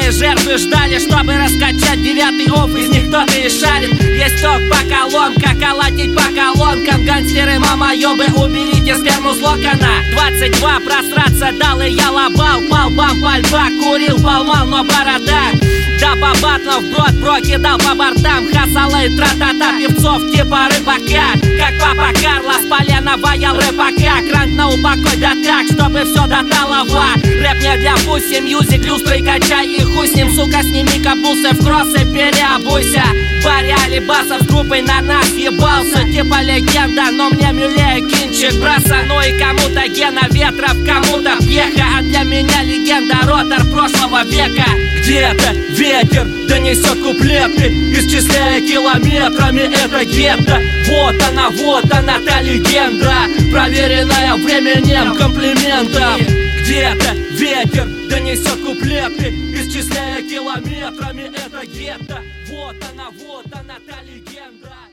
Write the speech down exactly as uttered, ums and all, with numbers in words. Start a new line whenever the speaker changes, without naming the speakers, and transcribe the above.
Малые жертвы ждали, чтобы раскачать девятый оф, из них кто-то и шарит. Есть ток по колонкам, колотить по колонкам. Гангстеры, мамоёбы, уберите сперму с локона. Двадцать два просраться дал, и я лобал. Пал, бам, пальба, курил, полмал, но борода. Да по батлам вброд, бро кидал по бортам. Хасалы, тра-та-та, певцов типа рыбака. Как папа Карлос, полено ваял рыбака. Крант на упокой, да так, чтобы все до талого. Рэп не для пуси, мьюзик, люстрой качай и хуй с ним. Сука, сними капусы в кроссы, переобуйся. Баря Алибасов с группой на нас ебался. Типа легенда, но мне милее кинчик браса. Ну и кому-то Гена Ветров, кому-то Пьеха. А для меня легенда, ротор прошлого века. Где-то ветер донесет куплеты, исчисляя километрами это гетто. Вот она, вот она, та легенда, проверенная временем комплиментов. Где-то ветер донесет куплеты, исчисляя километрами это гетто. Вот она, вот она, та легенда.